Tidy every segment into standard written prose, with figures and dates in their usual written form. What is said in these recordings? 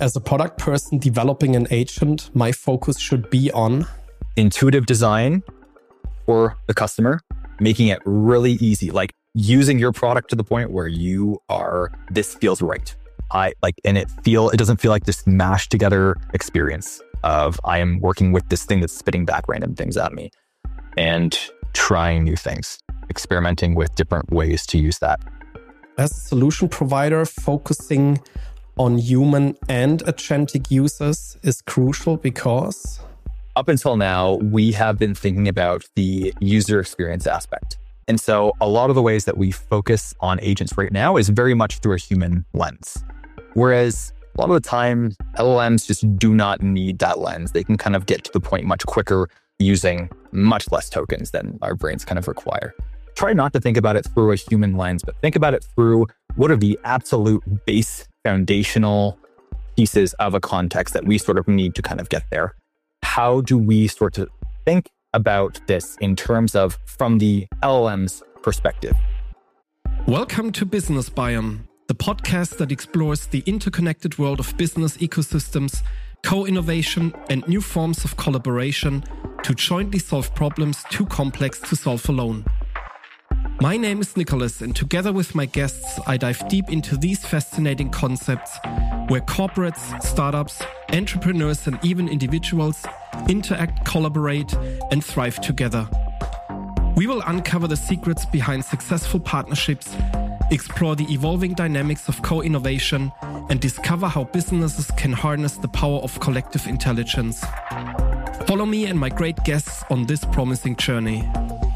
As a product person developing an agent, my focus should be on intuitive design for the customer, making it really easy, like using your product to the point where this feels right. It doesn't feel like this mashed together experience of I am working with this thing that's spitting back random things at me and trying new things, experimenting with different ways to use that. As a solution provider, focusing on human and agentic users is crucial because up until now, we have been thinking about the user experience aspect. And so a lot of the ways that we focus on agents right now is very much through a human lens. Whereas a lot of the time, LLMs just do not need that lens. They can kind of get to the point much quicker using much less tokens than our brains kind of require. Try not to think about it through a human lens, but think about it through what are the absolute base foundational pieces of a context that we sort of need to kind of get there. How do we sort of think about this in terms of from the LLM's perspective? Welcome to Business Biome, the podcast that explores the interconnected world of business ecosystems, co-innovation, and new forms of collaboration to jointly solve problems too complex to solve alone. My name is Nicholas, and together with my guests, I dive deep into these fascinating concepts where corporates, startups, entrepreneurs, and even individuals interact, collaborate, and thrive together. We will uncover the secrets behind successful partnerships, explore the evolving dynamics of co-innovation, and discover how businesses can harness the power of collective intelligence. Follow me and my great guests on this promising journey.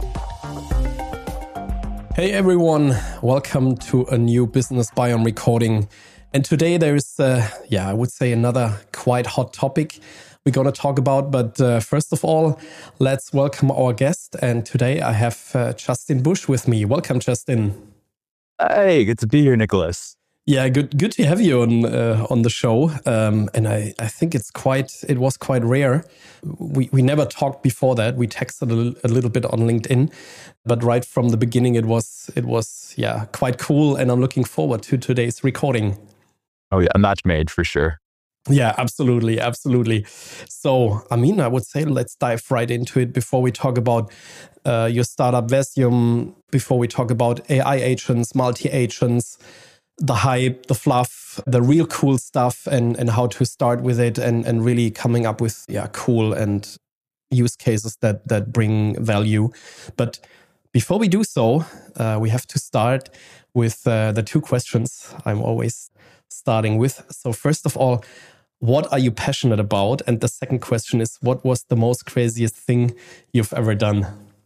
Hey everyone, welcome to a new Business Biome recording. And today there is, I would say another quite hot topic we're going to talk about. But first of all, let's welcome our guest. And today I have Justin Bush with me. Welcome, Justin. Hey, good to be here, Nicholas. Yeah, good to have you on the show. And I think it was quite rare. We never talked before that. We texted a little bit on LinkedIn, but right from the beginning it was quite cool. And I'm looking forward to today's recording. Oh yeah, a match made for sure. Yeah, absolutely. So, I would say let's dive right into it before we talk about your startup Vesium, before we talk about AI agents, multi-agents, the hype, the fluff, the real cool stuff, and how to start with it and really coming up with cool and use cases that bring value. But before we do so, we have to start with the two questions I'm always starting with. So first of all, what are you passionate about? And the second question is, what was the most craziest thing you've ever done?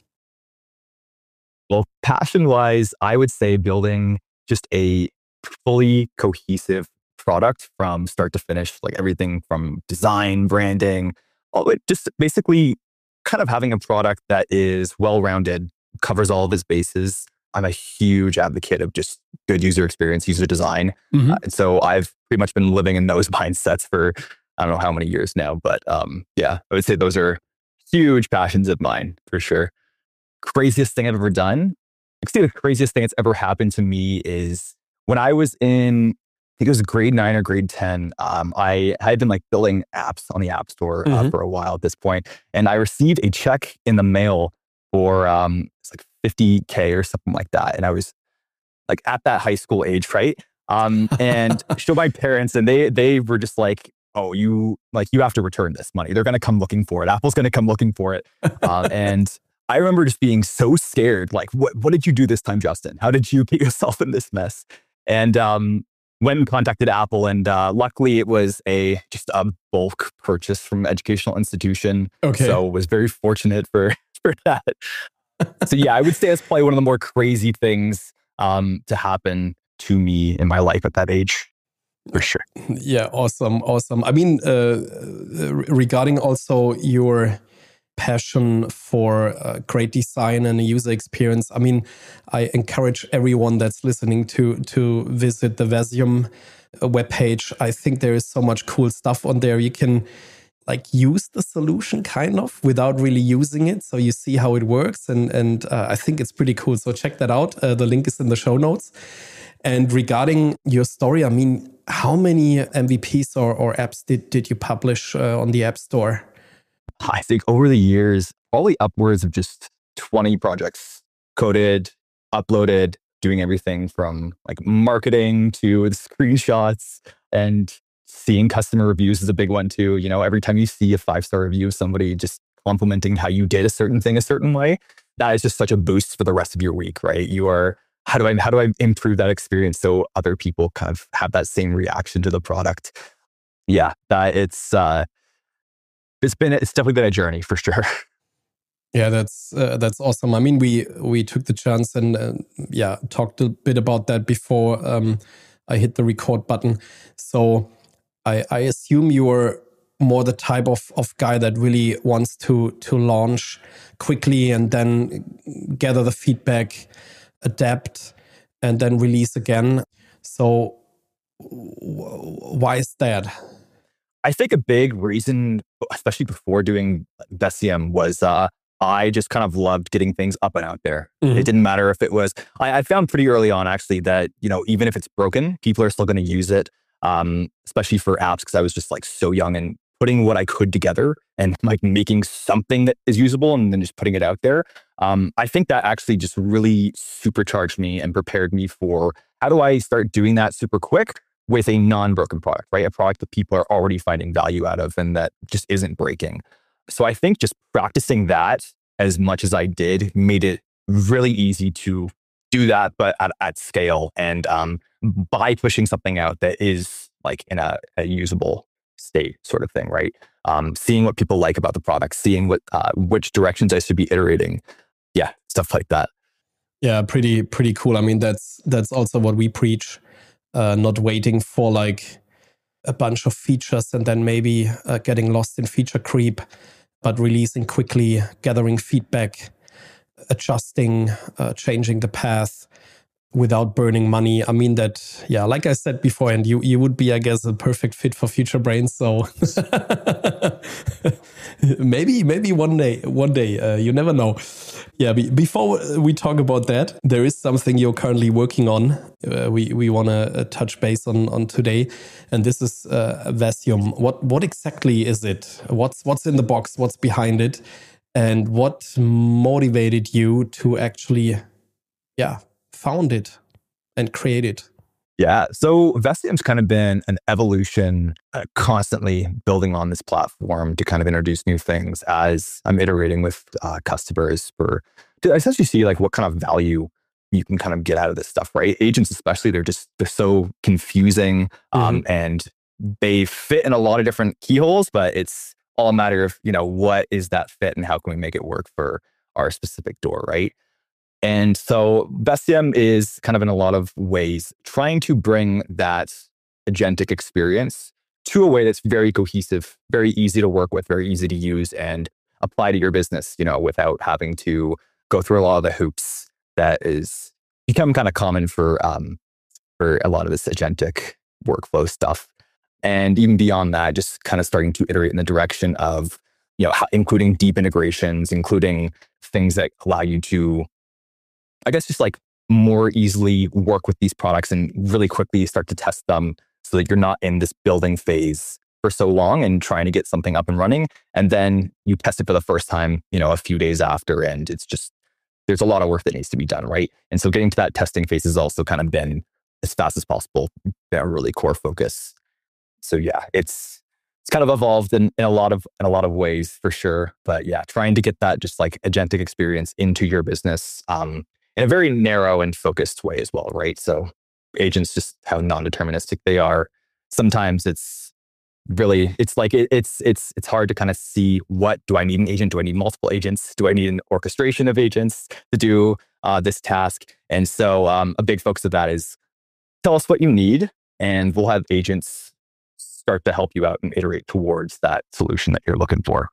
Well, passion-wise, I would say building just a fully cohesive product from start to finish, like everything from design, branding, all it just basically kind of having a product that is well-rounded, covers all of its bases. I'm a huge advocate of just good user experience, user design. Mm-hmm. And so I've pretty much been living in those mindsets for I don't know how many years now, but I would say those are huge passions of mine for sure. Craziest thing I've ever done. I could say the craziest thing that's ever happened to me is when I was in, I think it was grade 9 or grade 10, I had been like building apps on the App Store for a while at this point. And I received a check in the mail for it's like $50K or something like that. And I was like at that high school age, right? And showed my parents and they were just like, oh, you have to return this money. They're going to come looking for it. Apple's going to come looking for it. And I remember just being so scared. Like, what did you do this time, Justin? How did you get yourself in this mess? And went and contacted Apple, and luckily it was just a bulk purchase from an educational institution. Okay. So was very fortunate for that. So yeah, I would say it's probably one of the more crazy things to happen to me in my life at that age, for sure. Yeah, awesome. Regarding also your passion for great design and a user experience, I encourage everyone that's listening to visit the Vesium webpage. I think there is so much cool stuff on there. You can use the solution kind of without really using it. So you see how it works. And I think it's pretty cool. So check that out. The link is in the show notes. And regarding your story, how many MVPs or apps did you publish on the App Store? I think over the years, probably upwards of just 20 projects coded, uploaded, doing everything from like marketing to the screenshots, and seeing customer reviews is a big one too. You know, every time you see a 5-star review of somebody just complimenting how you did a certain thing a certain way, that is just such a boost for the rest of your week, right? You are, how do I improve that experience so other people kind of have that same reaction to the product? Yeah, that it's definitely been a journey for sure. Yeah, that's awesome. I mean, we took the chance and talked a bit about that before I hit the record button. So I assume you're more the type of guy that really wants to launch quickly and then gather the feedback, adapt, and then release again. So why is that? I think a big reason, especially before doing Vestium, was I just kind of loved getting things up and out there. Mm-hmm. It didn't matter if it was, I found pretty early on actually that, you know, even if it's broken, people are still going to use it, especially for apps, because I was just like so young and putting what I could together and like making something that is usable and then just putting it out there. I think that actually just really supercharged me and prepared me for how do I start doing that super quick with a non-broken product, right? A product that people are already finding value out of and that just isn't breaking. So I think just practicing that as much as I did made it really easy to do that, but at scale, and by pushing something out that is like in a usable state sort of thing, right? Seeing what people like about the product, seeing what which directions I should be iterating. Yeah, stuff like that. Yeah, pretty cool. I mean, that's also what we preach. Not waiting for like a bunch of features and then maybe getting lost in feature creep, but releasing quickly, gathering feedback, adjusting, changing the path without burning money. I mean that, yeah, like I said before, and you would be, I guess, a perfect fit for Future Brains. So maybe one day, you never know. Yeah, before we talk about that, there is something you're currently working on. We want to touch base on today, and this is Vestium. What exactly is it? What's in the box? What's behind it? And what motivated you to actually, found it and create it? Yeah, so Vestium's kind of been an evolution, constantly building on this platform to kind of introduce new things as I'm iterating with customers to essentially see like what kind of value you can kind of get out of this stuff, right? Agents especially, they're so confusing, and they fit in a lot of different keyholes, but it's all a matter of, you know, what is that fit and how can we make it work for our specific door, right? And so Vestium is kind of in a lot of ways trying to bring that agentic experience to a way that's very cohesive, very easy to work with, very easy to use and apply to your business, you know, without having to go through a lot of the hoops that is become kind of common for a lot of this agentic workflow stuff. And even beyond that, just kind of starting to iterate in the direction of, you know, including deep integrations, including things that allow you to, I guess, just like more easily work with these products and really quickly start to test them so that you're not in this building phase for so long and trying to get something up and running. And then you test it for the first time, you know, a few days after, and it's just, there's a lot of work that needs to be done, right? And so getting to that testing phase has also kind of been as fast as possible, been a really core focus. So yeah, it's kind of evolved in a lot of ways for sure. But yeah, trying to get that just like agentic experience into your business, in a very narrow and focused way as well, right? So agents, just how non-deterministic they are. Sometimes it's really, it's like, it's hard to kind of see, what do I need an agent? Do I need multiple agents? Do I need an orchestration of agents to do this task? And so a big focus of that is tell us what you need, and we'll have agents start to help you out and iterate towards that solution that you're looking for.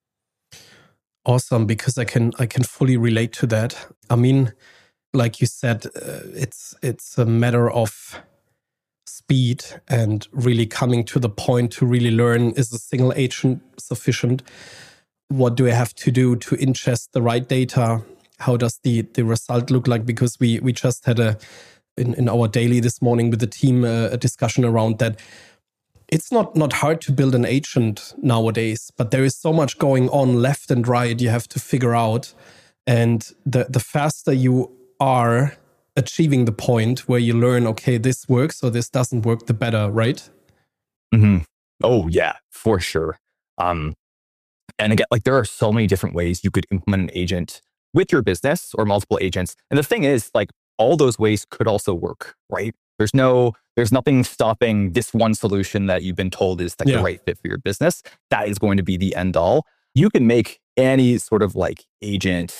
Awesome, because I can fully relate to that. I mean, like you said, it's a matter of speed and really coming to the point to really learn, is a single agent sufficient? What do I have to do to ingest the right data? How does the result look like? Because we just had a in our daily this morning with the team a discussion around that. It's not hard to build an agent nowadays, but there is so much going on left and right you have to figure out. And the faster you are achieving the point where you learn, okay, this works or this doesn't work, the better, right? Mm-hmm. Oh, yeah, for sure. And again, like there are so many different ways you could implement an agent with your business or multiple agents. And the thing is, like all those ways could also work, right? There's nothing stopping this one solution that you've been told is like the right fit for your business. That is going to be the end all. You can make any sort of like agent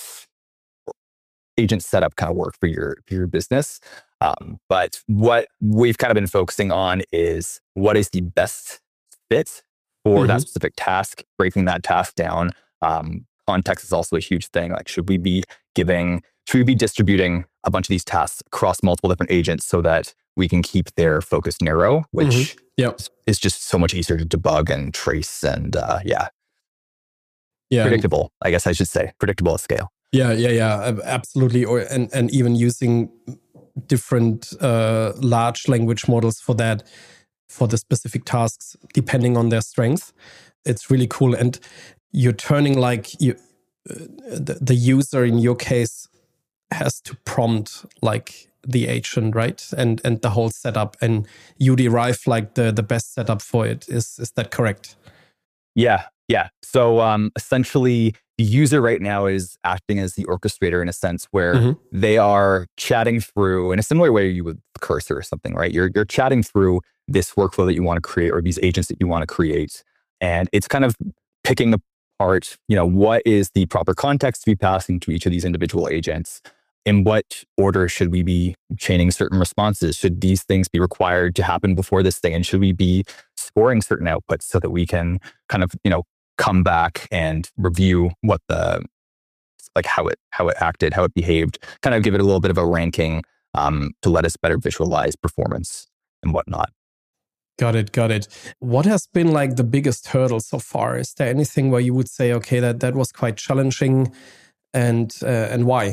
setup kind of work for your business. But what we've kind of been focusing on is what is the best fit for that specific task, breaking that task down. Context is also a huge thing. Like, should we be distributing a bunch of these tasks across multiple different agents so that we can keep their focus narrow, which is just so much easier to debug and trace and predictable, I guess I should say, predictable at scale. Yeah, absolutely. And even using different large language models for that, for the specific tasks, depending on their strength. It's really cool. And you're turning like the user in your case has to prompt like the agent, right? And the whole setup, and you derive like the best setup for it. Is that correct? Yeah. So essentially, the user right now is acting as the orchestrator in a sense where they are chatting through in a similar way you would Cursor or something, right? You're chatting through this workflow that you want to create or these agents that you want to create. And it's kind of picking apart, what is the proper context to be passing to each of these individual agents? In what order should we be chaining certain responses? Should these things be required to happen before this thing? And should we be scoring certain outputs so that we can kind of, come back and review what how it acted, how it behaved, kind of give it a little bit of a ranking to let us better visualize performance and whatnot. Got it. What has been like the biggest hurdle so far? Is there anything where you would say, okay, that was quite challenging, and why?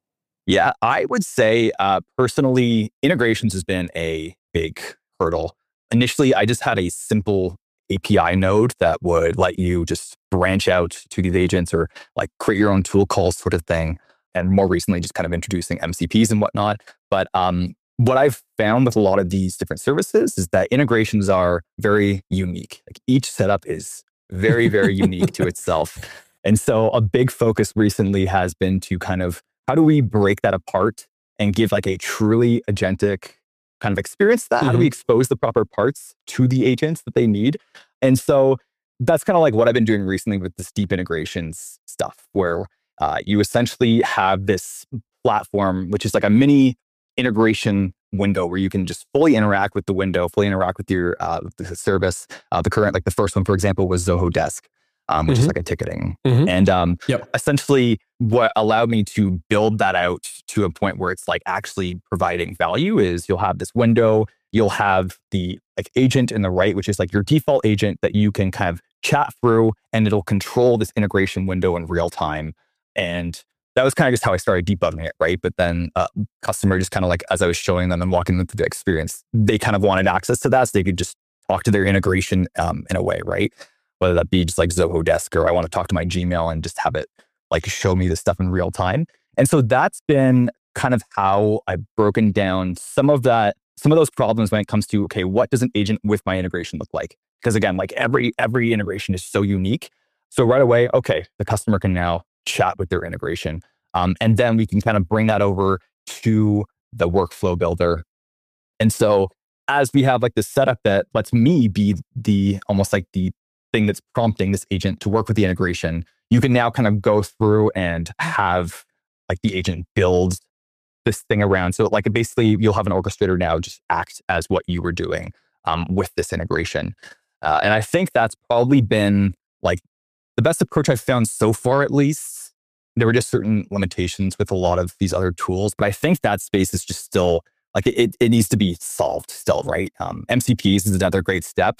Yeah, I would say personally, integrations has been a big hurdle. Initially, I just had a simple API node that would let you just branch out to these agents or like create your own tool calls sort of thing. And more recently, just kind of introducing MCPs and whatnot. But what I've found with a lot of these different services is that integrations are very unique. Like each setup is very, very unique to itself. And so a big focus recently has been to kind of, how do we break that apart and give like a truly agentic kind of experience to that? How do we expose the proper parts to the agents that they need? And so that's kind of like what I've been doing recently with this deep integrations stuff, where you essentially have this platform, which is like a mini integration window where you can just fully interact with the window, fully interact with your the service. The first one, for example, was Zoho Desk, which is like a ticketing. And essentially what allowed me to build that out to a point where it's like actually providing value is you'll have this window, you'll have the like agent in the right, which is like your default agent that you can kind of chat through, and it'll control this integration window in real time. And that was kind of just how I started debugging it, right? But then customer just kind of like, as I was showing them and walking them through the experience, they kind of wanted access to that so they could just talk to their integration in a way, right? Whether that be just like Zoho Desk, or I want to talk to my Gmail and just have it like show me the stuff in real time. And so that's been kind of how I've broken down some of those problems when it comes to, okay, what does an agent with my integration look like? Because again, like every integration is so unique. So right away, okay, the customer can now chat with their integration. And then we can kind of bring that over to the workflow builder. And so as we have like this setup that lets me be the almost like the thing that's prompting this agent to work with the integration, you can now kind of go through and have like the agent build this thing around. So like basically you'll have an orchestrator now just act as what you were doing with this integration. And I think that's probably been like the best approach I've found so far, at least. There were just certain limitations with a lot of these other tools, but I think that space is just still like it needs to be solved still, right? MCPs is another great step,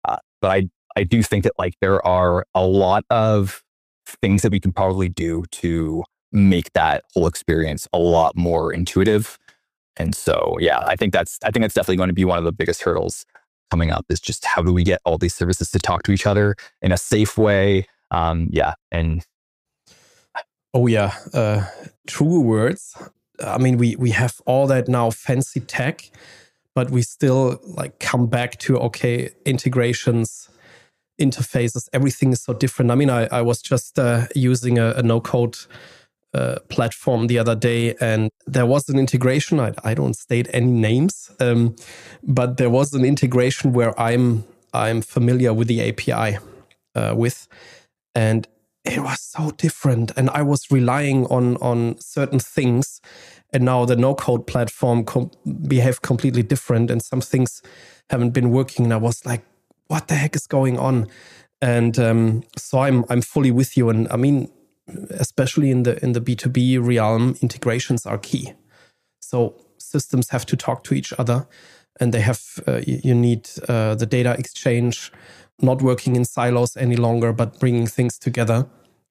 but I do think that like there are a lot of things that we can probably do to make that whole experience a lot more intuitive. And so, yeah, I think that's definitely going to be one of the biggest hurdles coming up, is just how do we get all these services to talk to each other in a safe way? And oh yeah, true words. I mean, we have all that now fancy tech, but we still like come back to, okay, integrations, interfaces, everything is so different. I mean, I was just using a no-code platform the other day, and there was an integration. I don't state any names, but there was an integration where I'm familiar with the API with, and it was so different. And I was relying on certain things, and now the no-code platform behave completely different, and some things haven't been working. And I was like, what the heck is going on? And so I'm fully with you. And I mean, especially in the B2B realm, integrations are key. So systems have to talk to each other, and they have you need the data exchange, not working in silos any longer, but bringing things together.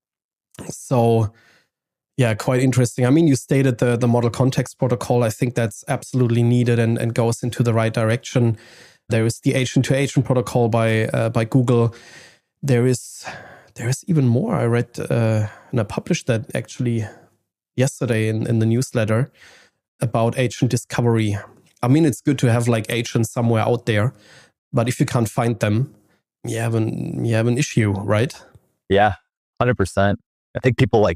So yeah, quite interesting. I mean, you stated the model context protocol. I think that's absolutely needed and goes into the right direction. There is the agent-to-agent protocol by Google. There is even more. I read and I published that actually yesterday in the newsletter about agent discovery. I mean, it's good to have like agents somewhere out there, but if you can't find them, you have an issue, right? Yeah, 100%. I think people like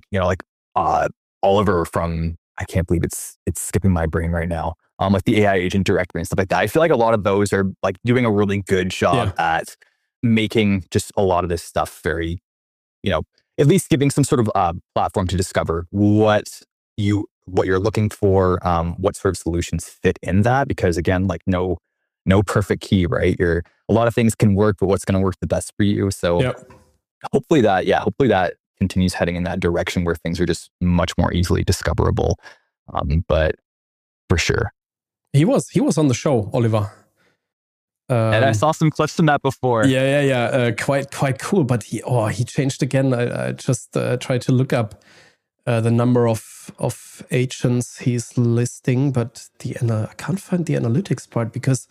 Oliver from, I can't believe it's skipping my brain right now. Like the AI agent directory and stuff like that. I feel like a lot of those are like doing a really good job at making just a lot of this stuff very, at least giving some sort of platform to discover what you're looking for, what sort of solutions fit in that. Because again, like no perfect key, right? A lot of things can work, but what's going to work the best for you? So hopefully that continues heading in that direction where things are just much more easily discoverable. But for sure. He was on the show, Oliver. And I saw some clips from that before. Yeah. Quite cool. But he changed again. I just tried to look up the number of agents he's listing, but I can't find the analytics part because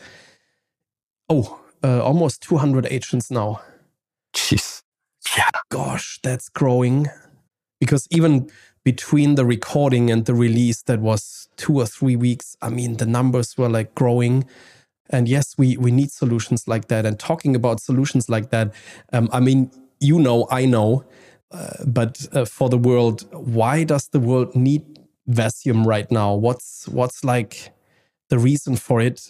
almost 200 agents now. Jeez. Yeah. Gosh, that's growing. Because even between the recording and the release, that was 2 or 3 weeks. I mean, the numbers were like growing. And yes, we need solutions like that. And talking about solutions like that, I mean, I know, but for the world, why does the world need Vasium right now? What's like the reason for it?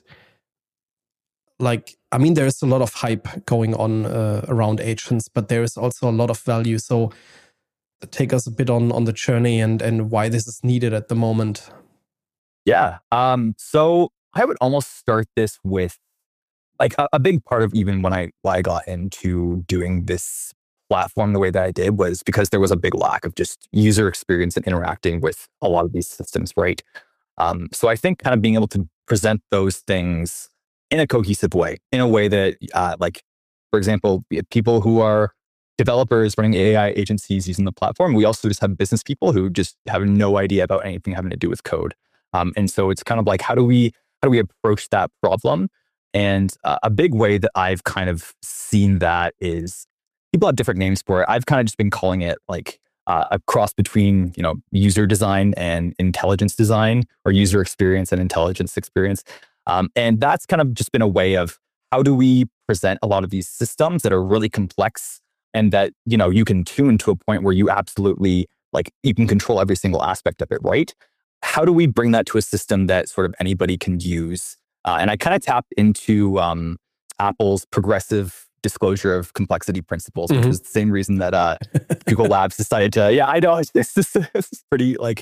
Like, I mean, there is a lot of hype going on around agents, but there is also a lot of value. So take us a bit on the journey and why this is needed at the moment. Yeah. So I would almost start this with like a big part of even why I got into doing this platform the way that I did was because there was a big lack of just user experience and interacting with a lot of these systems, right? So I think kind of being able to present those things in a cohesive way, in a way that like, for example, people who are developers running AI agencies using the platform, we also just have business people who just have no idea about anything having to do with code. And so it's kind of like, how do we approach that problem? And a big way that I've kind of seen that is people have different names for it. I've kind of just been calling it like a cross between, user design and intelligence design, or user experience and intelligence experience. And that's kind of just been a way of how do we present a lot of these systems that are really complex and that, you can tune to a point where you absolutely, like, you can control every single aspect of it, right? How do we bring that to a system that sort of anybody can use? And I kind of tapped into Apple's progressive disclosure of complexity principles, which is the same reason that Google Labs decided to, I know, this is pretty like,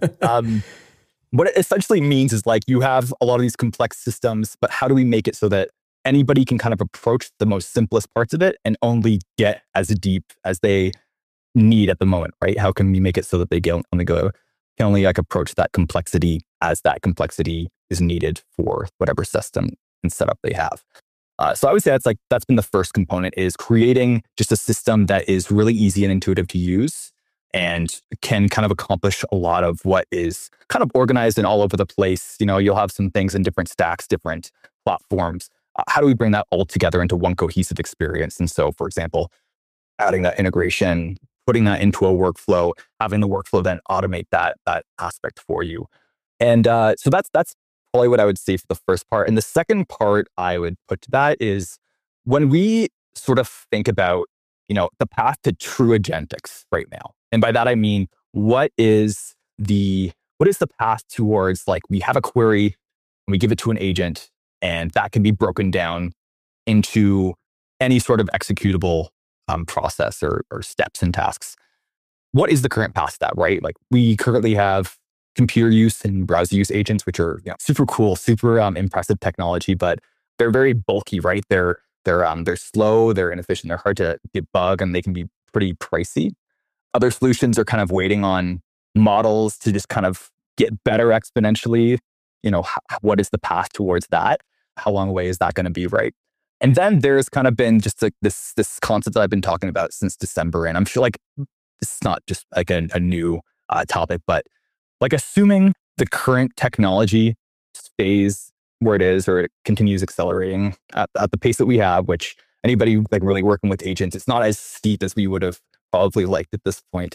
what it essentially means is like you have a lot of these complex systems, but how do we make it so that anybody can kind of approach the most simplest parts of it and only get as deep as they need at the moment, right? How can we make it so that they can only like approach that complexity as that complexity is needed for whatever system and setup they have? So I would say that's been the first component, is creating just a system that is really easy and intuitive to use and can kind of accomplish a lot of what is kind of organized and all over the place. You'll have some things in different stacks, different platforms. How do we bring that all together into one cohesive experience? And so, for example, adding that integration, putting that into a workflow, having the workflow then automate that aspect for you. And so that's probably what I would say for the first part. And the second part I would put to that is when we sort of think about, the path to true agentics right now. And by that, I mean, what is the path towards, like, we have a query and we give it to an agent, and that can be broken down into any sort of executable process or steps and tasks. What is the current path to that, right? Like, we currently have computer use and browser use agents, which are super cool, super impressive technology, but they're very bulky, right? They're slow, they're inefficient, they're hard to debug, and they can be pretty pricey. Other solutions are kind of waiting on models to just kind of get better exponentially. What is the path towards that? How long away is that going to be, right? And then there's kind of been just like this concept that I've been talking about since December, and I'm sure like this is not just like a new topic, but like assuming the current technology stays where it is or it continues accelerating at the pace that we have, which anybody like really working with agents, it's not as steep as we would have probably liked at this point.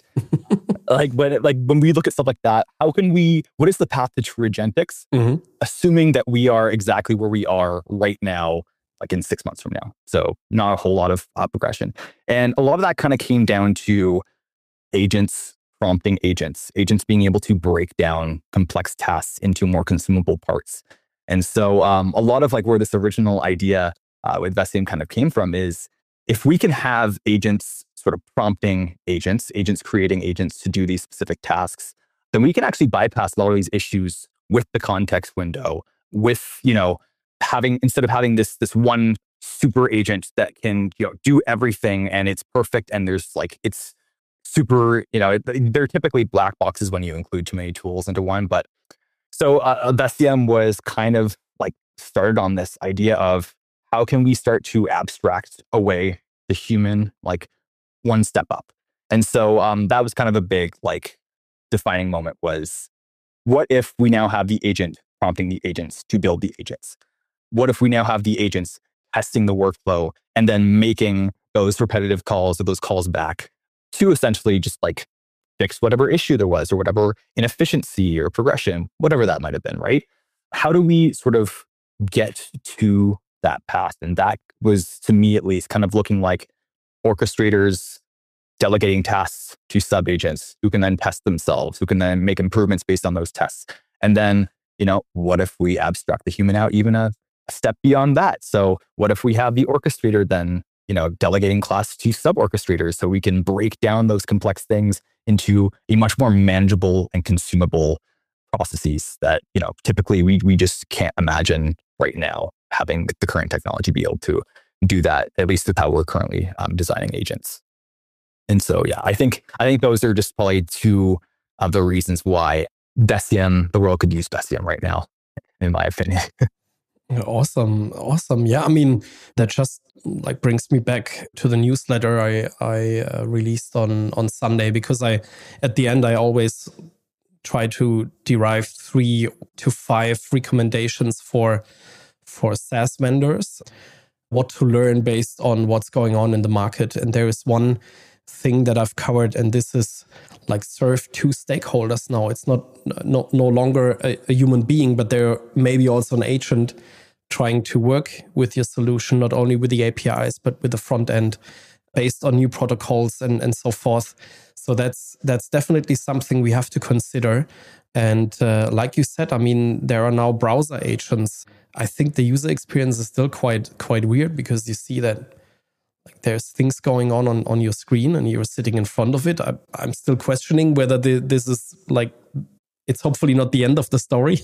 when we look at stuff like that, what is the path to true agentics? Mm-hmm. Assuming that we are exactly where we are right now, like in 6 months from now. So not a whole lot of progression. And a lot of that kind of came down to agents prompting agents being able to break down complex tasks into more consumable parts. And so a lot of like where this original idea with Vestium kind of came from is if we can have agents sort of prompting agents creating agents to do these specific tasks, then we can actually bypass a lot of these issues with the context window, with, instead of having this one super agent that can, do everything and it's perfect and there's like, it's super, they're typically black boxes when you include too many tools into one. But so Vestium was kind of like started on this idea of how can we start to abstract away the human, like one step up. And so that was kind of a big like defining moment was, what if we now have the agent prompting the agents to build the agents? What if we now have the agents testing the workflow and then making those repetitive calls or those calls back to essentially just like fix whatever issue there was or whatever inefficiency or progression, whatever that might have been, right? How do we sort of get to that path? And that was, to me at least, kind of looking like orchestrators delegating tasks to sub-agents who can then test themselves, who can then make improvements based on those tests. And then, what if we abstract the human out even a step beyond that? So what if we have the orchestrator then, delegating class to sub-orchestrators so we can break down those complex things into a much more manageable and consumable processes that, typically we just can't imagine right now having the current technology be able to do that, at least with how we're currently designing agents. And so, yeah, I think those are just probably two of the reasons why the world could use Vestium right now, in my opinion. Awesome. Yeah, I mean, that just like brings me back to the newsletter I released on Sunday, because at the end I always try to derive 3 to 5 recommendations for SaaS vendors, what to learn based on what's going on in the market. And there is one thing that I've covered, and this is like serve 2 stakeholders now. It's no longer a human being, but there may be also an agent trying to work with your solution, not only with the APIs, but with the front end based on new protocols and so forth. So that's definitely something we have to consider. And like you said, I mean, there are now browser agents. I think the user experience is still quite weird, because you see that like there's things going on your screen and you're sitting in front of it. I'm still questioning whether this is like, it's hopefully not the end of the story.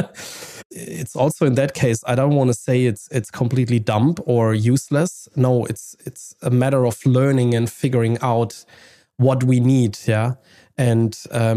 It's also in that case, I don't want to say it's completely dumb or useless. No, it's a matter of learning and figuring out what we need, yeah, and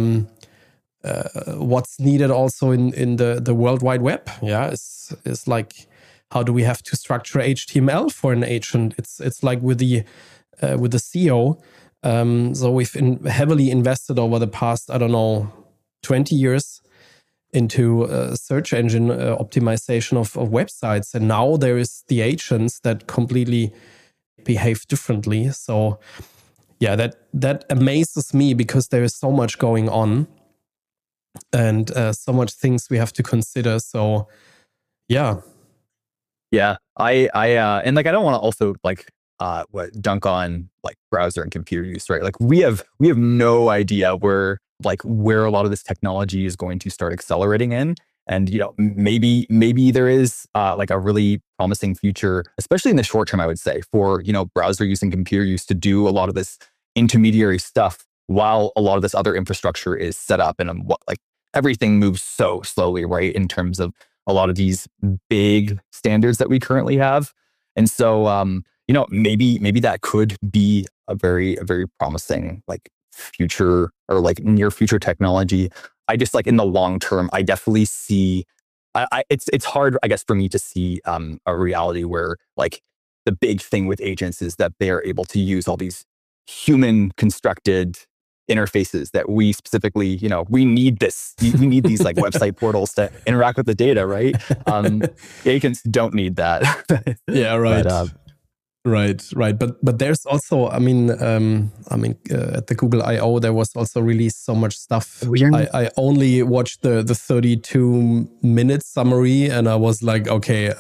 what's needed also in the World Wide Web, yeah, is like, how do we have to structure HTML for an agent? It's like with the SEO. So we've heavily invested over the past, 20 years into search engine optimization of websites. And now there is the agents that completely behave differently. So yeah, that amazes me because there is so much going on and so much things we have to consider. So yeah. Yeah. And like, I don't want to also like, dunk on like browser and computer use, right? Like we have no idea where a lot of this technology is going to start accelerating in. And, maybe there is like a really promising future, especially in the short term, I would say, for, browser use and computer use to do a lot of this intermediary stuff while a lot of this other infrastructure is set up. And like everything moves so slowly, right? In terms of a lot of these big standards that we currently have. And so, maybe that could be a very promising like future or like near future technology. I just like in the long term, I definitely see. It's hard, I guess, for me to see a reality where like the big thing with agents is that they are able to use all these human constructed interfaces that we specifically, we need this. We need these like website portals to interact with the data, right? Agents don't need that. Yeah, right. Right. But there's also, at the Google I/O, there was also released so much stuff. I only watched the 32-minute summary, and I was like, okay,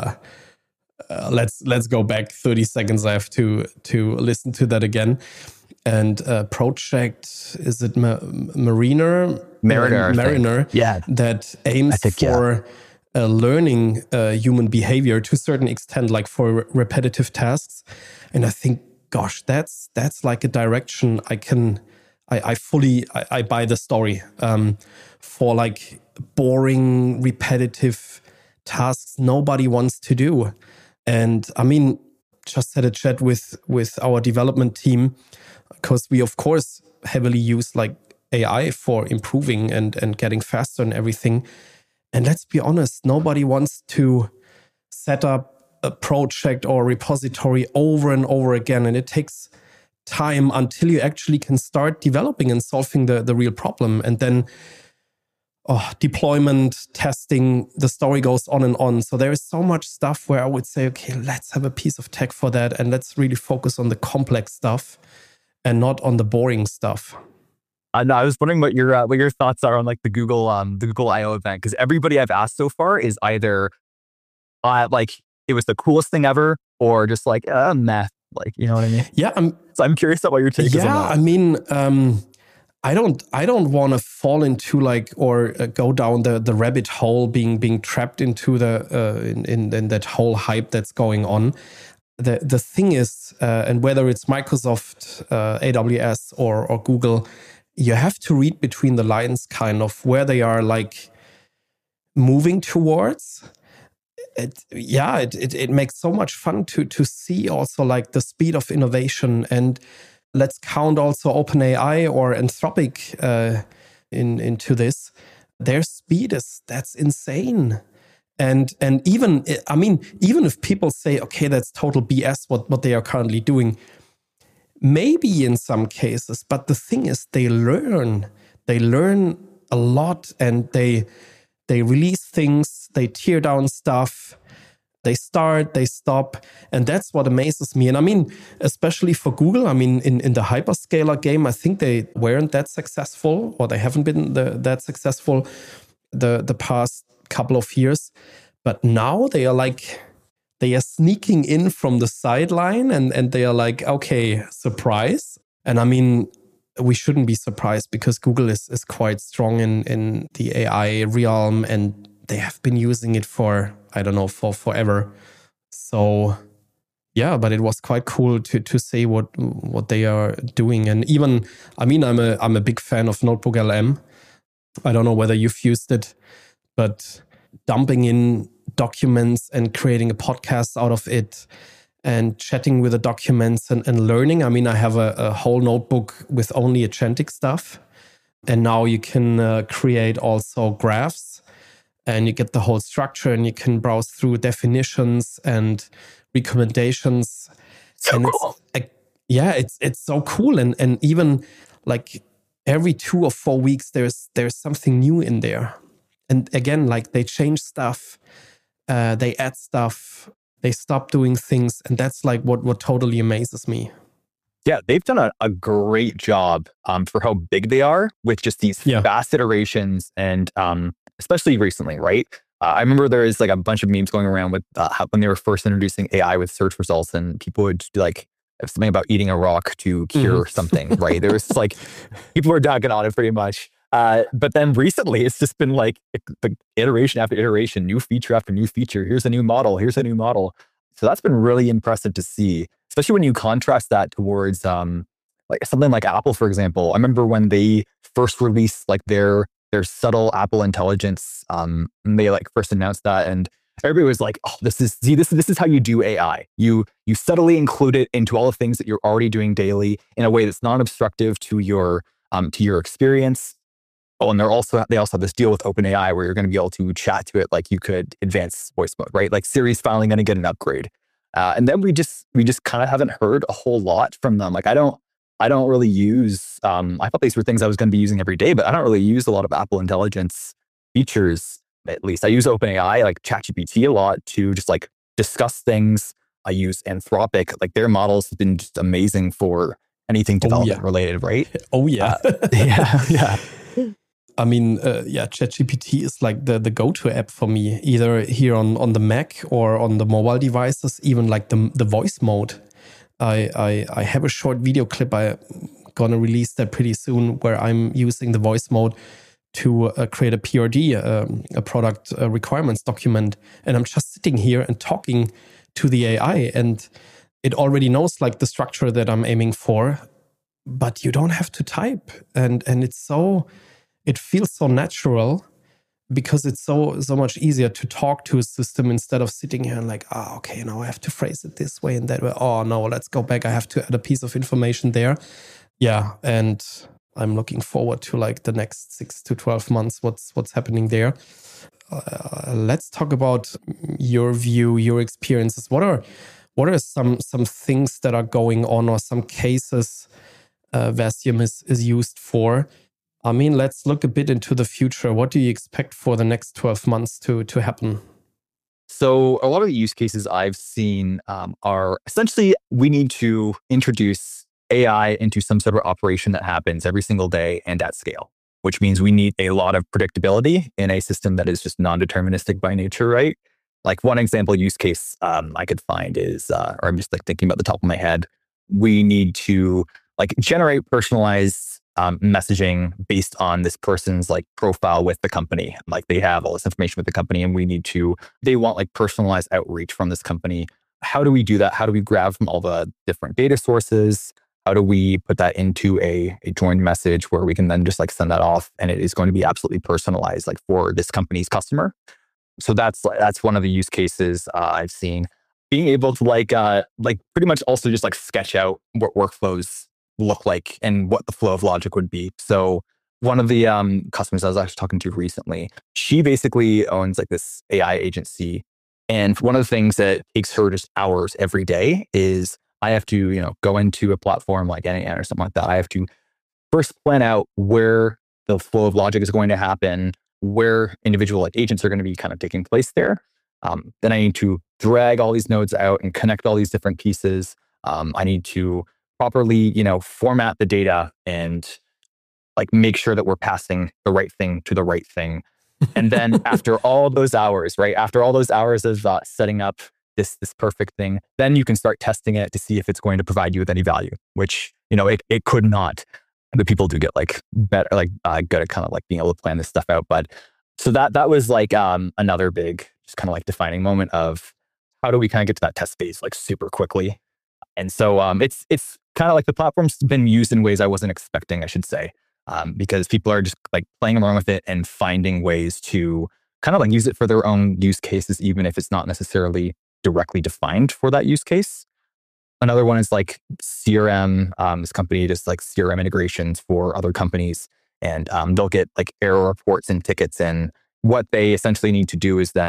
let's go back 30 seconds. I have to listen to that again. And Project, is it Mariner? Yeah, that aims for learning human behavior to a certain extent, like for repetitive tasks. And I think, gosh, that's like a direction I fully buy the story for like boring, repetitive tasks nobody wants to do. And I mean, just had a chat with our development team, because we, of course, heavily use like AI for improving and getting faster and everything. And let's be honest, nobody wants to set up a project or repository over and over again. And it takes time until you actually can start developing and solving the real problem. And then deployment, testing, the story goes on and on. So there is so much stuff where I would say, okay, let's have a piece of tech for that. And let's really focus on the complex stuff and not on the boring stuff. No, I was wondering what your thoughts are on like the Google I/O event, because everybody I've asked so far is either like it was the coolest thing ever, or just like meh, like, you know what I mean? Yeah, I'm curious about what your take is on that. Yeah, I mean, I don't want to fall into like or go down the rabbit hole, being trapped into the in that whole hype that's going on. The thing is, and whether it's Microsoft, AWS, or Google, you have to read between the lines kind of where they are like moving towards. It makes so much fun to see also like the speed of innovation. And let's count also OpenAI or Anthropic into this. Their speed that's insane. And even if people say, okay, that's total BS what they are currently doing, maybe in some cases, but the thing is they learn a lot, and they release things, they tear down stuff, they start, they stop, and that's what amazes me. And I mean, especially for Google, I mean, in the hyperscaler game, I think they weren't that successful, or they haven't been that successful the past couple of years, but now they are sneaking in from the sideline, and they are like, okay, surprise. And I mean, we shouldn't be surprised, because Google is quite strong in the AI realm, and they have been using it for forever. So yeah, but it was quite cool to see what they are doing. And even, I mean, I'm a big fan of Notebook LM. I don't know whether you've used it, but dumping in documents and creating a podcast out of it and chatting with the documents and learning. I mean, I have a whole notebook with only agentic stuff. And now you can create also graphs, and you get the whole structure, and you can browse through definitions and recommendations. So and cool. Yeah, it's so cool. And even like every 2 or 4 weeks, there's something new in there. And again, like they change stuff, they add stuff, they stop doing things. And that's like what totally amazes me. Yeah, they've done a great job for how big they are with just these fast iterations, and especially recently, right? I remember there is like a bunch of memes going around with when they were first introducing AI with search results, and people would just be like, something about eating a rock to cure something, right? There was like, people were dogging on it pretty much. But then recently, it's just been like the iteration after iteration, new feature after new feature. Here's a new model. Here's a new model. So that's been really impressive to see, especially when you contrast that towards like something like Apple, for example. I remember when they first released like their subtle Apple Intelligence, and they like first announced that, and everybody was like, "Oh, this is how you do AI. You subtly include it into all the things that you're already doing daily in a way that's non-obstructive to your experience." Oh, and they also have this deal with OpenAI where you're going to be able to chat to it like you could advanced voice mode, right? Like Siri's finally going to get an upgrade, and then we just kind of haven't heard a whole lot from them. Like I don't really use. I thought these were things I was going to be using every day, but I don't really use a lot of Apple Intelligence features. At least I use OpenAI, like ChatGPT, a lot to just like discuss things. I use Anthropic, like their models have been just amazing for anything development related, right? Oh yeah, yeah. I mean, ChatGPT is like the go-to app for me, either here on the Mac or on the mobile devices, even like the voice mode. I have a short video clip. I'm going to release that pretty soon where I'm using the voice mode to create a PRD, a product requirements document. And I'm just sitting here and talking to the AI, and it already knows like the structure that I'm aiming for, but you don't have to type. And it feels so natural because it's so much easier to talk to a system instead of sitting here and like, okay, now I have to phrase it this way and that way. Oh no, let's go back. I have to add a piece of information there. Yeah. And I'm looking forward to like the next 6 to 12 months, what's happening there. Let's talk about your view, your experiences. What are some things that are going on, or some cases Vacuum is used for? I mean, let's look a bit into the future. What do you expect for the next 12 months to happen? So a lot of the use cases I've seen are essentially we need to introduce AI into some sort of operation that happens every single day and at scale, which means we need a lot of predictability in a system that is just non-deterministic by nature, right? Like one example use case I could find is, or I'm just like thinking about the top of my head, we need to like generate personalized messaging based on this person's like profile with the company. Like they have all this information with the company, and they want like personalized outreach from this company. How do we do that? How do we grab from all the different data sources? How do we put that into a joined message where we can then just like send that off, and it is going to be absolutely personalized like for this company's customer? So that's one of the use cases I've seen. Being able to like pretty much also just like sketch out what workflows look like and what the flow of logic would be. So one of the customers I was actually talking to recently, she basically owns like this AI agency. And one of the things that takes her just hours every day is I have to, go into a platform like NAN or something like that. I have to first plan out where the flow of logic is going to happen, where individual like agents are going to be kind of taking place there. Then I need to drag all these nodes out and connect all these different pieces. I need to properly, format the data and like make sure that we're passing the right thing to the right thing. And then after all those hours, right? After all those hours of setting up this perfect thing, then you can start testing it to see if it's going to provide you with any value, which, it could not. The people do get like better, like good at kind of like being able to plan this stuff out. But so that was like another big, just kind of like defining moment of how do we kind of get to that test phase like super quickly. And so it's kind of like the platform's been used in ways I wasn't expecting, I should say, because people are just like playing around with it and finding ways to kind of like use it for their own use cases, even if it's not necessarily directly defined for that use case. Another one is like CRM. This company does like CRM integrations for other companies, and they'll get like error reports and tickets. And what they essentially need to do is then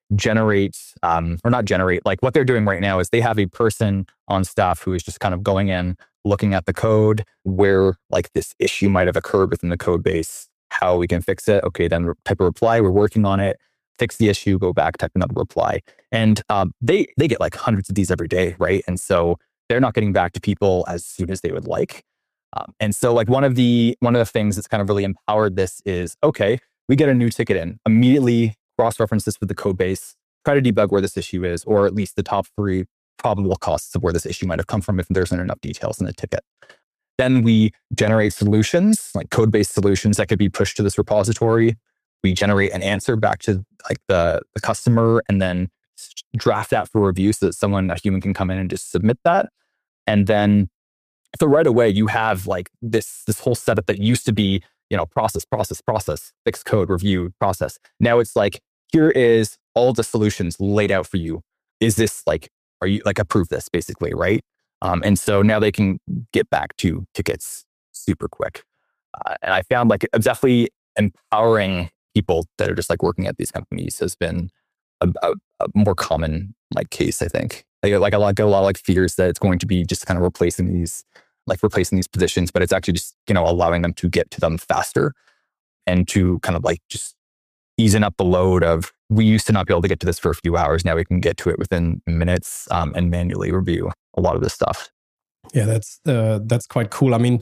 generate, or not generate, like what they're doing right now is they have a person on staff who is just kind of going in, looking at the code, where like this issue might have occurred within the code base, how we can fix it. Okay, then type a reply, we're working on it, fix the issue, go back, type another reply. And they get like hundreds of these every day, right? And so they're not getting back to people as soon as they would like. And so like one of the things that's kind of really empowered this is, okay, we get a new ticket in, immediately cross-reference this with the code base, try to debug where this issue is, or at least the top 3 probable costs of where this issue might have come from if there's not enough details in the ticket. Then we generate solutions, like code-based solutions that could be pushed to this repository. We generate an answer back to like the customer and then draft that for review so that a human can come in and just submit that. And then so right away you have like this whole setup that used to be, process, fix code, review, process. Now it's like, here is all the solutions laid out for you. Is this like, are you like approve this basically, right? And so now they can get back to tickets super quick. And I found like definitely empowering people that are just like working at these companies has been a more common like case, I think. Like a lot of like fears that it's going to be just kind of replacing these positions, but it's actually just, allowing them to get to them faster and to kind of like just easing up the load of, we used to not be able to get to this for a few hours. Now we can get to it within minutes and manually review a lot of this stuff. Yeah, that's quite cool. I mean,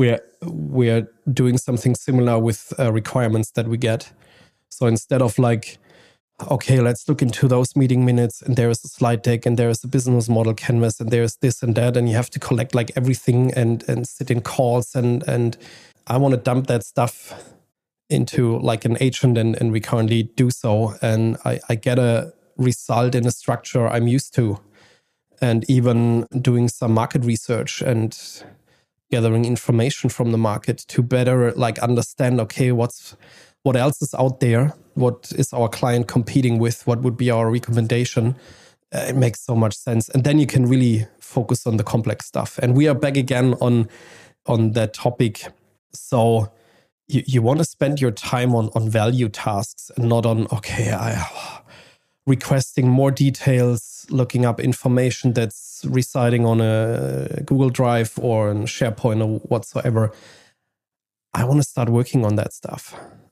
we're doing something similar with requirements that we get. So instead of like, okay, let's look into those meeting minutes, and there is a slide deck, and there is a business model canvas, and there's this and that, and you have to collect like everything and sit in calls, and I want to dump that stuff into like an agent, and we currently do so, and I get a result in a structure I'm used to, and even doing some market research and gathering information from the market to better like understand, okay, what else is out there? What is our client competing with? What would be our recommendation? It makes so much sense. And then you can really focus on the complex stuff. And we are back again on that topic. So you want to spend your time on value tasks and not on, okay, requesting more details, looking up information that's residing on a Google Drive or in SharePoint or whatsoever. I want to start working on that stuff.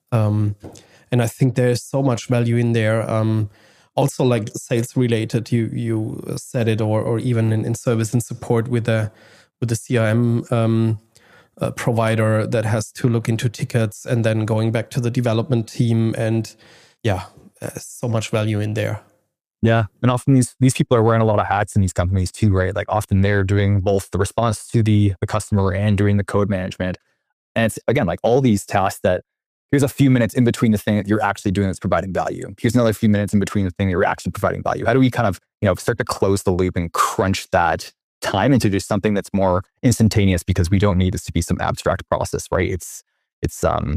And I think there's so much value in there. Also, like sales related, you said it, or even in service and support with the CRM provider that has to look into tickets and then going back to the development team. And yeah, so much value in there. Yeah. And often these people are wearing a lot of hats in these companies too, right? Like often they're doing both the response to the customer and doing the code management. And it's, again, like all these tasks that here's a few minutes in between the thing that you're actually doing that's providing value. Here's another few minutes in between the thing that you're actually providing value. How do we kind of, start to close the loop and crunch that time into just something that's more instantaneous, because we don't need this to be some abstract process, right? It's a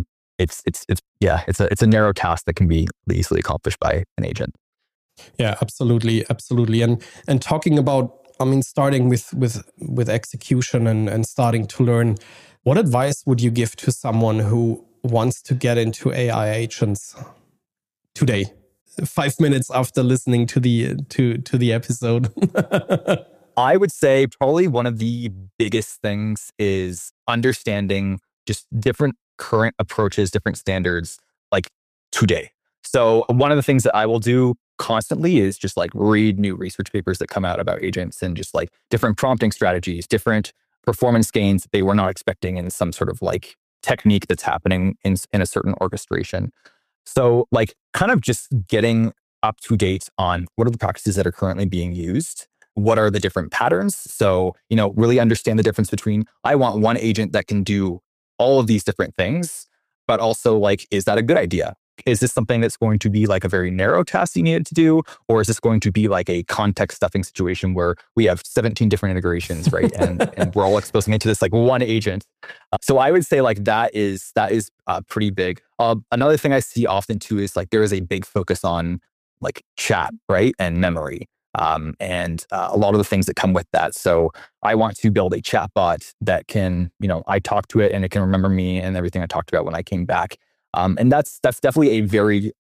narrow task that can be easily accomplished by an agent. Yeah, absolutely. And talking about, starting with execution and starting to learn, what advice would you give to someone who wants to get into AI agents today, 5 minutes after listening to the episode? I would say probably one of the biggest things is understanding just different current approaches, different standards, like today. So one of the things that I will do constantly is just like read new research papers that come out about agents and just like different prompting strategies, different performance gains that they were not expecting in some sort of like technique that's happening in a certain orchestration. So like kind of just getting up to date on what are the practices that are currently being used. What are the different patterns? So, really understand the difference between, I want one agent that can do all of these different things, but also like, is that a good idea? Is this something that's going to be like a very narrow task you need it to do? Or is this going to be like a context stuffing situation where we have 17 different integrations, right? and we're all exposing it to this like one agent. So I would say like that is pretty big. Another thing I see often too is like there is a big focus on like chat, right? And memory. And a lot of the things that come with that. So I want to build a chatbot that can, I talk to it and it can remember me and everything I talked about when I came back. And that's definitely a very like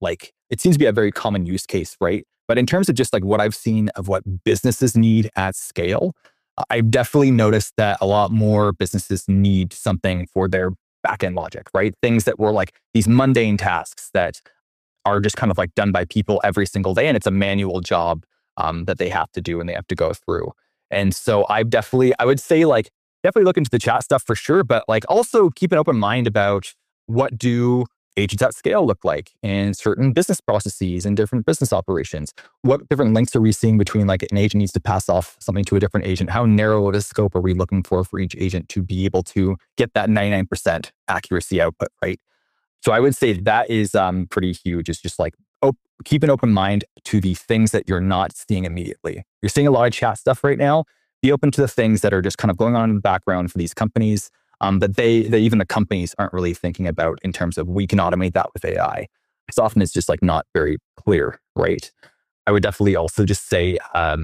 it seems to be a very common use case, right? But in terms of just like what I've seen of what businesses need at scale, I've definitely noticed that a lot more businesses need something for their backend logic, right? Things that were like these mundane tasks that are just kind of like done by people every single day. And it's a manual job that they have to do and they have to go through. And so I would say like, definitely look into the chat stuff for sure, but like also keep an open mind about what do agents at scale look like in certain business processes and different business operations. What different links are we seeing between like an agent needs to pass off something to a different agent? How narrow of a scope are we looking for each agent to be able to get that 99% accuracy output, right? So I would say that is pretty huge. It's just like, keep an open mind to the things that you're not seeing immediately. You're seeing a lot of chat stuff right now. Be open to the things that are just kind of going on in the background for these companies that even the companies aren't really thinking about in terms of we can automate that with AI. Because often it's just like not very clear, right? I would definitely also just say,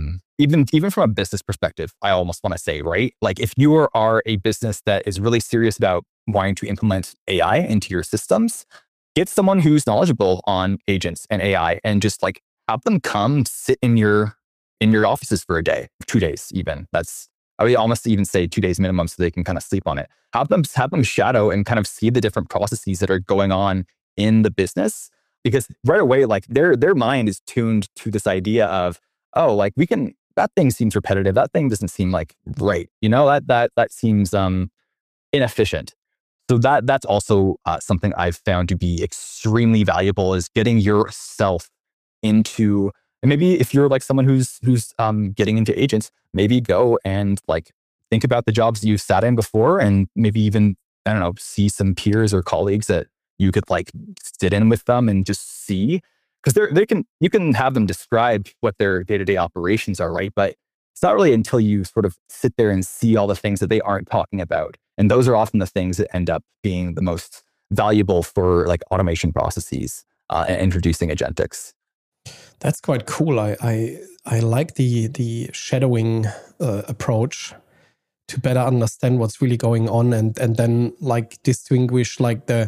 even from a business perspective, I almost want to say, right? Like if you are a business that is really serious about wanting to implement AI into your systems, get someone who's knowledgeable on agents and AI and just like have them come sit in your offices for a day, 2 days even. I would almost even say 2 days minimum so they can kind of sleep on it. Have them shadow and kind of see the different processes that are going on in the business. Because right away, like their mind is tuned to this idea of, oh, like that thing seems repetitive. That thing doesn't seem like right. You know, that seems inefficient. So that's also something I've found to be extremely valuable is getting yourself into, and maybe if you're like someone who's getting into agents, maybe go and like think about the jobs that you've sat in before and maybe even, I don't know, see some peers or colleagues that you could like sit in with them and just see, because you can have them describe what their day-to-day operations are, right? But it's not really until you sort of sit there and see all the things that they aren't talking about. And those are often the things that end up being the most valuable for like automation processes and introducing agentics. That's quite cool. I like the shadowing approach to better understand what's really going on and then like distinguish like the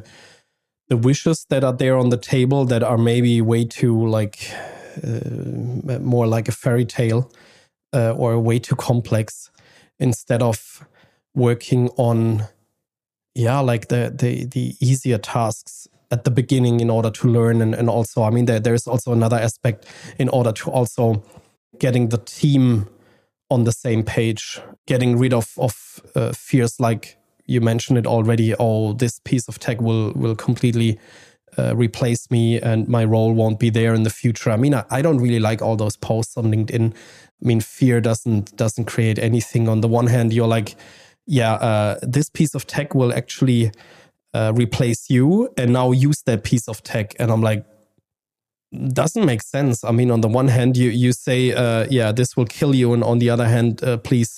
wishes that are there on the table that are maybe way too like more like a fairy tale or way too complex, instead of working on like the easier tasks at the beginning in order to learn. And also, I mean, there's also another aspect in order to also getting the team on the same page, getting rid of fears like you mentioned it already. Oh, this piece of tech will completely replace me and my role won't be there in the future. I mean, I don't really like all those posts on LinkedIn. I mean, fear doesn't create anything. On the one hand, you're like, this piece of tech will actually replace you, and now use that piece of tech. And I'm like, doesn't make sense. I mean, on the one hand, you say, this will kill you, and on the other hand, please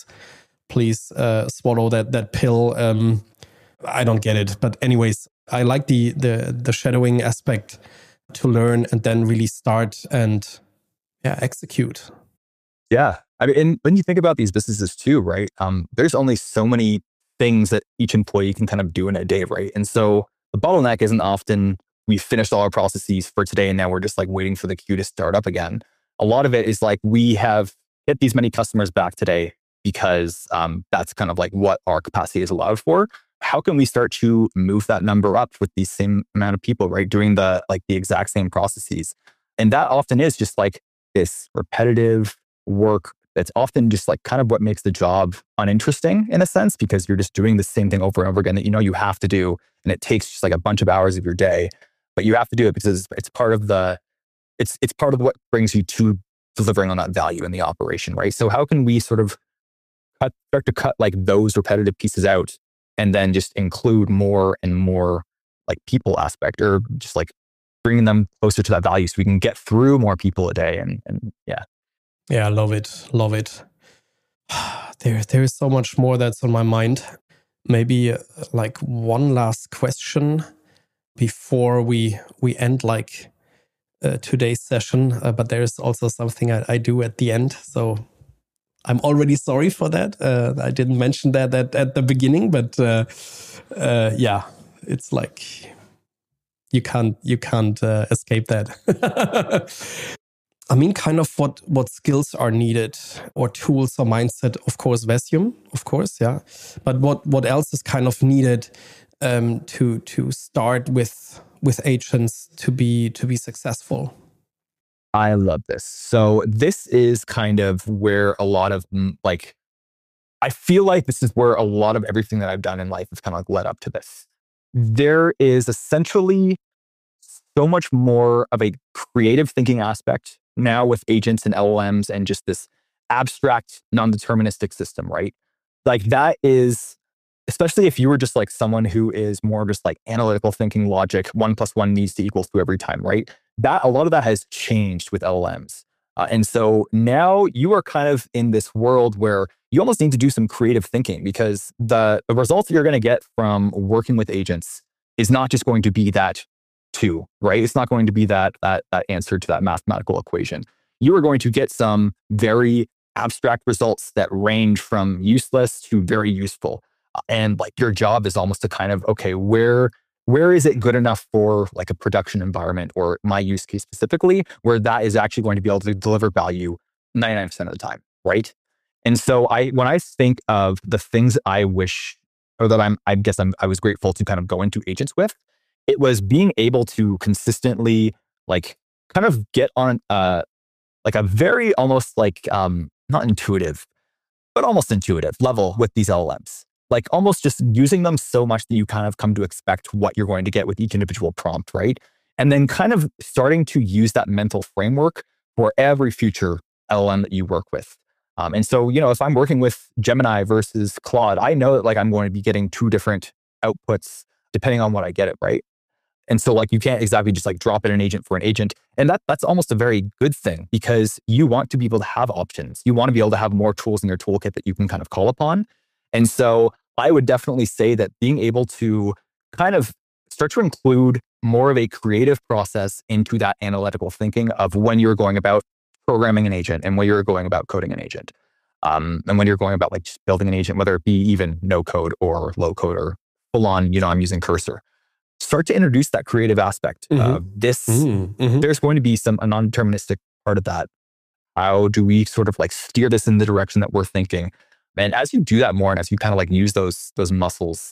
swallow that pill. I don't get it. But anyways, I like the shadowing aspect to learn and then really start and execute. Yeah. I mean, and when you think about these businesses too, right? There's only so many things that each employee can kind of do in a day, right? And so the bottleneck isn't often we finished all our processes for today and now we're just like waiting for the queue to start up again. A lot of it is like we have hit these many customers back today because that's kind of like what our capacity is allowed for. How can we start to move that number up with the same amount of people, right? Doing the exact same processes. And that often is just like this repetitive work that's often just like kind of what makes the job uninteresting in a sense, because you're just doing the same thing over and over again that you know you have to do. And it takes just like a bunch of hours of your day, but you have to do it because it's part of it's part of what brings you to delivering on that value in the operation, right? So how can we sort of start to cut like those repetitive pieces out and then just include more and more like people aspect, or just like bringing them closer to that value so we can get through more people a day. And yeah. Yeah, love it. Love it. There is so much more that's on my mind. Maybe like one last question before we end like today's session. But there is also something I do at the end. So I'm already sorry for that. I didn't mention that at the beginning, but it's like You can't escape that. I mean, kind of what skills are needed or tools or mindset, of course, Vesium, of course, yeah. But what else is kind of needed to start with agents to be successful? I love this. So this is kind of where a lot of I feel like this is where a lot of everything that I've done in life has kind of led up to this. There is essentially so much more of a creative thinking aspect now with agents and LLMs and just this abstract, non-deterministic system, right? Like that is, especially if you were just like someone who is more just like analytical thinking logic, 1+1 needs to equal 2 every time, right? That a lot of that has changed with LLMs. And so now you are kind of in this world where you almost need to do some creative thinking because the results that you're going to get from working with agents is not just going to be that 2, right? It's not going to be that answer to that mathematical equation. You are going to get some very abstract results that range from useless to very useful. And like your job is almost to kind of, okay, where is it good enough for like a production environment or my use case specifically, where that is actually going to be able to deliver value 99% of the time, right? And so when I think of the things I wish, or that I was grateful to kind of go into agents with, it was being able to consistently like kind of get on like a very almost like not intuitive, but almost intuitive level with these LLMs. Like almost just using them so much that you kind of come to expect what you're going to get with each individual prompt, right? And then kind of starting to use that mental framework for every future LLM that you work with. And so, if I'm working with Gemini versus Claude, I know that like I'm going to be getting 2 different outputs depending on what I get it, right? And so like you can't exactly just like drop in an agent for an agent. And that's almost a very good thing because you want to be able to have options. You want to be able to have more tools in your toolkit that you can kind of call upon. And so I would definitely say that being able to kind of start to include more of a creative process into that analytical thinking of when you're going about programming an agent and when you're going about coding an agent. And when you're going about like just building an agent, whether it be even no code or low code or full on, I'm using Cursor. Start to introduce that creative aspect of this. There's going to be a non-deterministic part of that. How do we sort of like steer this in the direction that we're thinking? And as you do that more, and as you kind of like use those muscles,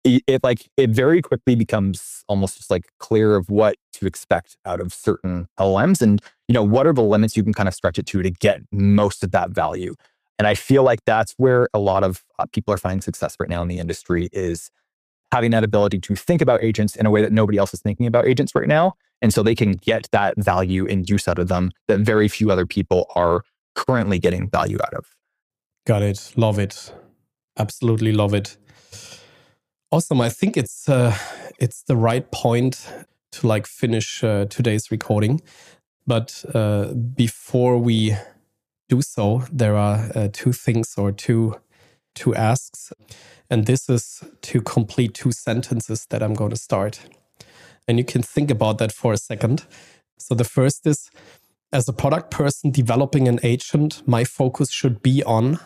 it very quickly becomes almost just like clear of what to expect out of certain LLMs, and what are the limits you can kind of stretch it to get most of that value. And I feel like that's where a lot of people are finding success right now in the industry is having that ability to think about agents in a way that nobody else is thinking about agents right now. And so they can get that value and use out of them that very few other people are currently getting value out of. Got it. Love it. Absolutely love it. Awesome. I think it's the right point to like finish today's recording. But before we do so, there are 2 things or two asks. And this is to complete 2 sentences that I'm going to start. And you can think about that for a second. So the first is, as a product person developing an agent, my focus should be on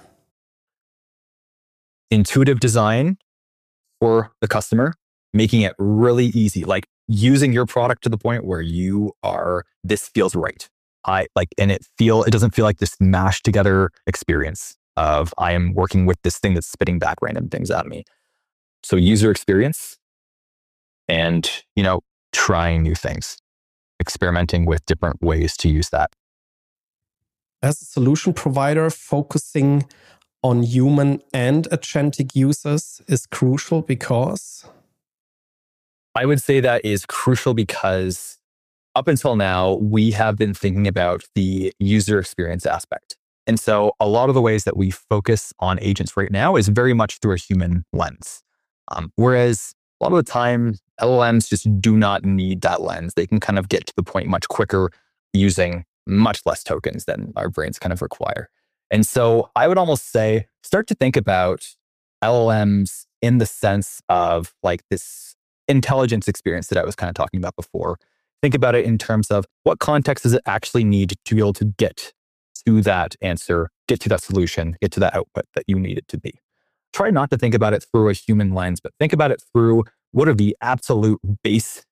intuitive design for the customer, making it really easy, like using your product to the point where this feels right. It doesn't feel like this mashed together experience of I am working with this thing that's spitting back random things at me. So user experience and, trying new things, experimenting with different ways to use that. As a solution provider, focusing on human and agentic users is crucial because? I would say that is crucial because up until now, we have been thinking about the user experience aspect. And so a lot of the ways that we focus on agents right now is very much through a human lens. Whereas a lot of the time, LLMs just do not need that lens. They can kind of get to the point much quicker using much less tokens than our brains kind of require. And so I would almost say, start to think about LLMs in the sense of like this intelligence experience that I was kind of talking about before. Think about it in terms of what context does it actually need to be able to get to that answer, get to that solution, get to that output that you need it to be. Try not to think about it through a human lens, but think about it through what are the absolute base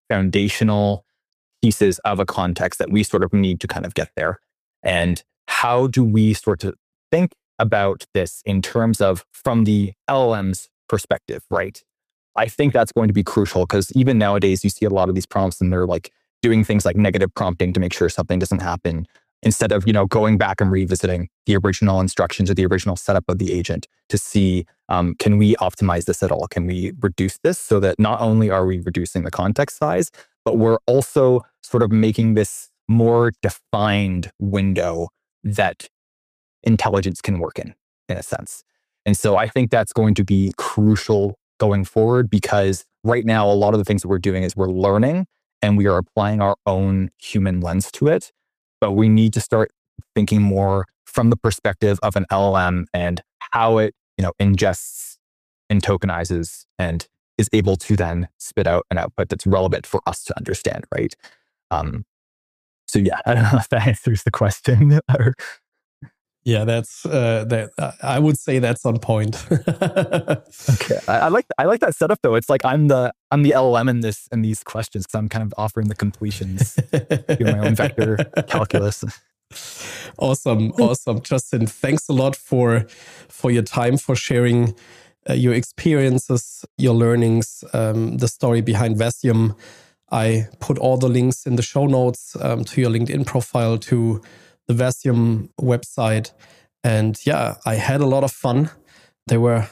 foundational pieces of a context that we sort of need to kind of get there. And how do we sort of think about this in terms of from the LLM's perspective, right? I think that's going to be crucial because even nowadays you see a lot of these prompts and they're like doing things like negative prompting to make sure something doesn't happen instead of, going back and revisiting the original instructions or the original setup of the agent to see, can we optimize this at all? Can we reduce this so that not only are we reducing the context size, but we're also sort of making this more defined window that intelligence can work in a sense. And so I think that's going to be crucial going forward because right now, a lot of the things that we're doing is we're learning and we are applying our own human lens to it. But we need to start thinking more from the perspective of an LLM and how it, ingests and tokenizes and is able to then spit out an output that's relevant for us to understand, right? So yeah, I don't know if that answers the question. Yeah, that's I would say that's on point. Okay, I like that setup though. It's like I'm the LLM in these questions because I'm kind of offering the completions, doing my own vector calculus. Awesome, Justin. Thanks a lot for your time, for sharing your experiences, your learnings, the story behind Vasium. I put all the links in the show notes to your LinkedIn profile, to the Vasium website. And yeah, I had a lot of fun. There were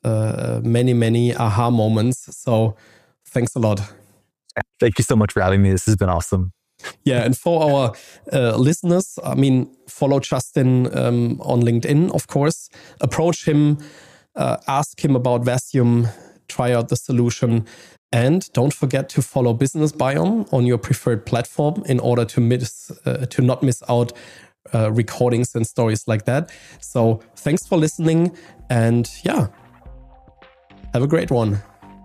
many aha moments. So thanks a lot. Thank you so much for having me. This has been awesome. Yeah, and for our listeners, follow Justin on LinkedIn, of course. Approach him, ask him about Vasium, try out the solution. And don't forget to follow Business Biome on your preferred platform in order to not miss out recordings and stories like that. So thanks for listening, and yeah, have a great one.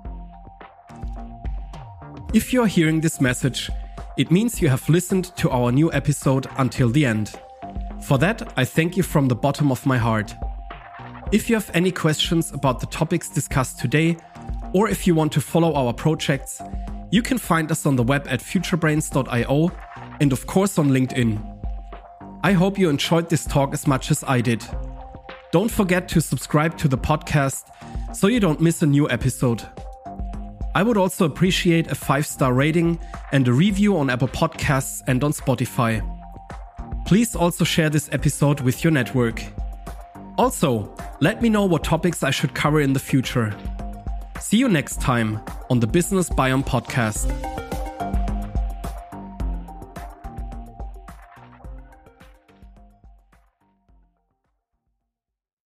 If you're hearing this message, it means you have listened to our new episode until the end. For that, I thank you from the bottom of my heart. If you have any questions about the topics discussed today, or if you want to follow our projects, you can find us on the web at futurebrains.io and of course on LinkedIn. I hope you enjoyed this talk as much as I did. Don't forget to subscribe to the podcast so you don't miss a new episode. I would also appreciate a 5-star rating and a review on Apple Podcasts and on Spotify. Please also share this episode with your network. Also, let me know what topics I should cover in the future. See you next time on the Business Biome podcast.